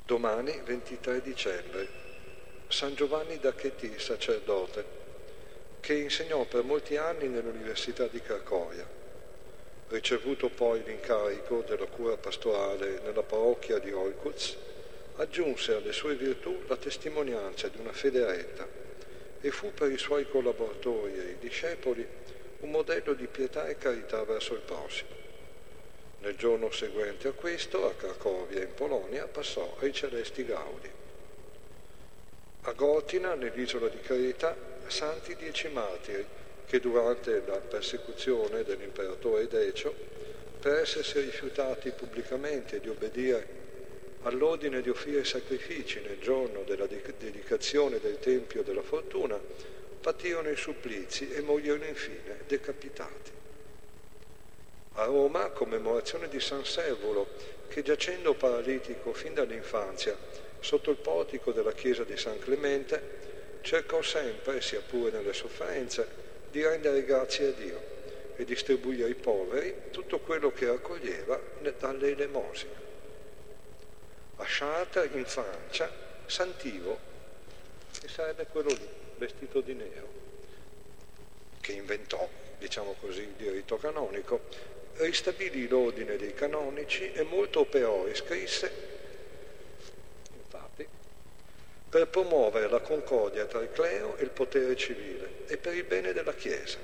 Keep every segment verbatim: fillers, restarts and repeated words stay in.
Domani, ventitré dicembre, San Giovanni da Chieti, sacerdote, che insegnò per molti anni nell'Università di Cracovia. Ricevuto poi l'incarico della cura pastorale nella parrocchia di Olkutz, aggiunse alle sue virtù la testimonianza di una fede retta e fu per i suoi collaboratori e i discepoli un modello di pietà e carità verso il prossimo. Nel giorno seguente a questo, a Cracovia in Polonia, passò ai celesti gaudi. A Gortina, nell'isola di Creta, santi dieci martiri che durante la persecuzione dell'imperatore Decio, per essersi rifiutati pubblicamente di obbedire all'ordine di offrire sacrifici nel giorno della dedicazione del Tempio della Fortuna, patirono i supplizi e morirono infine decapitati. A Roma, commemorazione di San Servulo, che giacendo paralitico fin dall'infanzia sotto il portico della chiesa di San Clemente, cercò sempre, sia pure nelle sofferenze, di rendere grazie a Dio e distribuire ai poveri tutto quello che raccoglieva dalle elemosine. A Chartres, in Francia, Sant'Ivo, che sarebbe quello lì, vestito di nero, che inventò, diciamo così, il diritto canonico, ristabilì l'ordine dei canonici e molto operò e scrisse, infatti, per promuovere la concordia tra il clero e il potere civile e per il bene della Chiesa.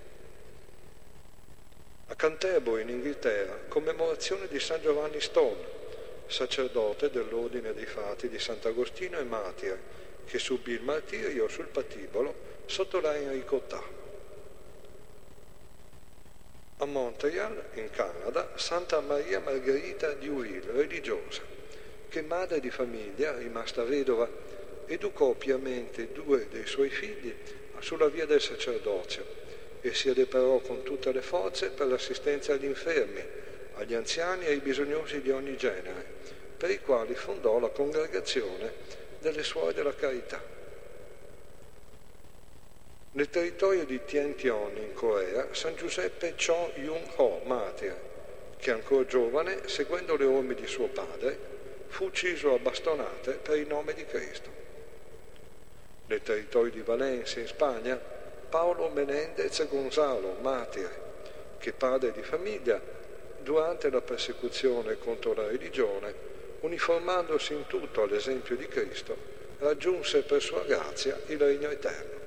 A Canterbury, in Inghilterra, commemorazione di San Giovanni Stone, sacerdote dell'ordine dei frati di Sant'Agostino e martire, che subì il martirio sul patibolo sotto la Enrico ottavo. A Montreal, in Canada, Santa Maria Margherita di Huil, religiosa, che madre di famiglia, rimasta vedova, educò piamente due dei suoi figli sulla via del sacerdozio e si adoperò con tutte le forze per l'assistenza agli infermi, agli anziani e ai bisognosi di ogni genere, per i quali fondò la congregazione delle Suore della Carità. Nel territorio di Tien Thion, in Corea, San Giuseppe Cho Yun-ho, martire, che ancora giovane, seguendo le orme di suo padre, fu ucciso a bastonate per il nome di Cristo. Nel territorio di Valencia, in Spagna, Paolo Menendez Gonzalo, martire, che padre di famiglia, durante la persecuzione contro la religione, uniformandosi in tutto all'esempio di Cristo, raggiunse per sua grazia il regno eterno.